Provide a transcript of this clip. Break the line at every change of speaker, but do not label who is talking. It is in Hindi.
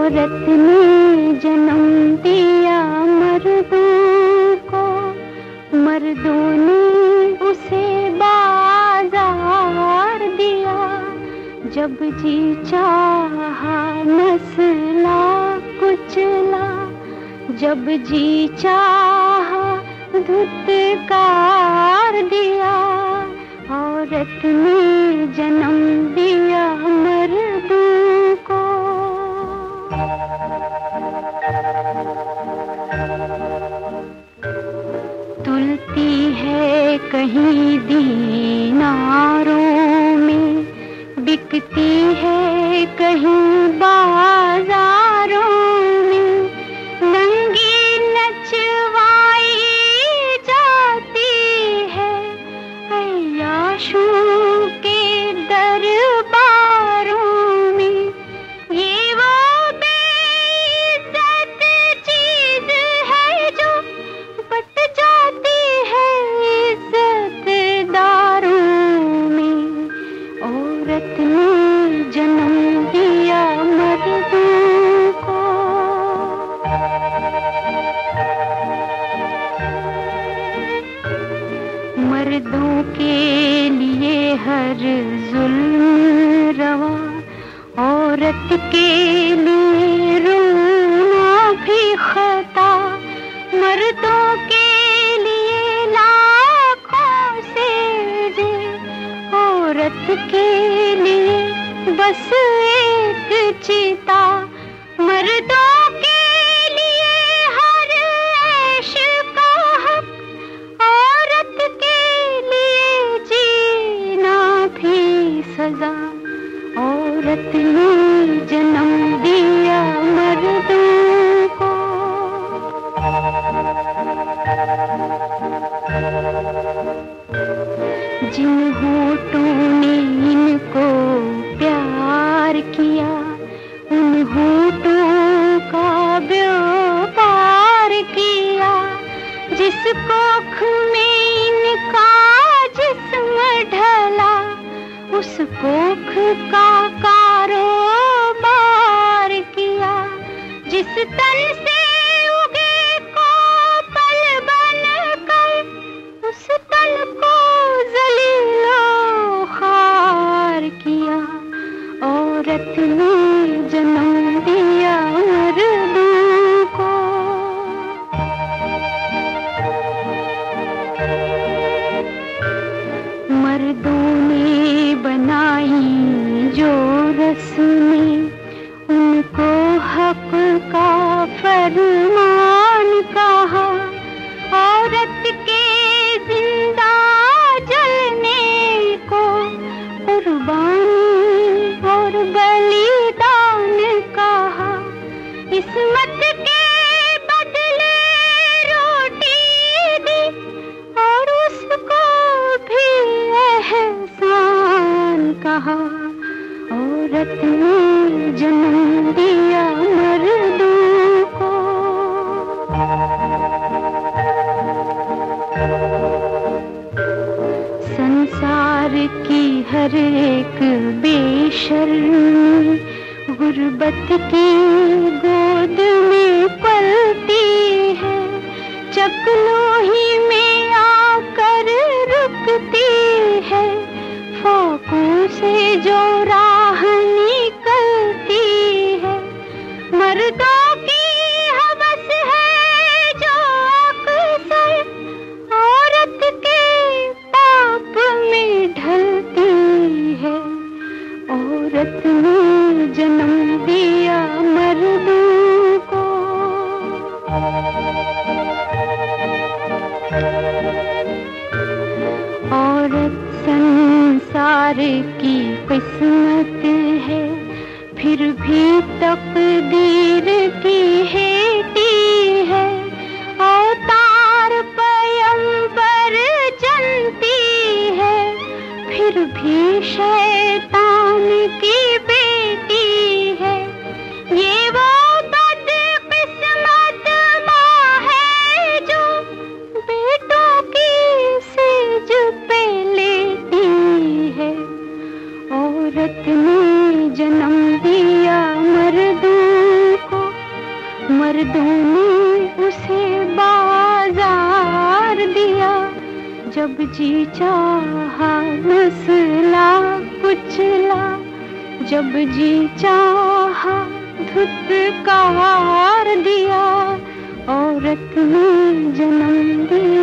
औरत ने जन्म दिया मर्दों को, मर्दों ने उसे बाजार दिया। जब जी चाहा नस्ला कुचला, जब जी चाहा धुतकार दिया। औरत ने जन्म दिया मर्दों को। तुलती है कहीं दीनारों में, बिकती है कहीं बाजारों में। नंगी नचवाई जाती है अय्याशों के दरबारों में। ये वो बेइज्जत चीज है जो बट जाती है इज्जतदारों में। औरत ने जन्म दिया मर्दों को। मर्दों के लिए हर जुल्म रवा, औरत के लिए रोना भी खता। मर्दों के लिए लाखों से जे, औरत के लिए बस एक चिता। मर्दों के लिए हर ऐश का हक, औरत के लिए जीना भी सजा। औरत ने जन्म दिया मर्दों को। जिन होठों ने इनको प्यार किया, उन होठों का व्यापार किया। जिस कोख में इनका जिस्म ढला, उस कोख का कारोबार किया। जिस तन से उगे को पल बनकर, उस तन को जलीलो खार किया। औरत ने जन्म दिया मर्दों को। मर्दों ने बनाई जो रस्में, उनको हक का फरमान कहा। औरत के जिंदा जलने को कुर्बानी और बलिदान कहा। इस्मत के बदले रोटी दी, और उसको भी एहसान कहा। औरत ने जन्म दिया मर्दों को। संसार की हर एक बेशर्मी गुर्बत की गोद में पलती है। चकलोही में आकर रुकती है, फाकों से जो राह निकलती है। मर्दों की हवस है जो अक्सर औरत के पाप में ढलती है। औरत ने जन्म दिया मर्दों को। औरत संसार की किस्मत है, फिर भी तकदीर की हेटी है। अवतार पैगंबर जनती है, फिर भी शैतान की बेटी है। ये वो बदकिस्मत माँ है जो बेटों की सेज पे लेती है। औरत ने जन्म दिया मर्दों जी चाहा रुसला कुचला, जब जी चाहा धुतकार दिया, औरत ने जन्म दिया।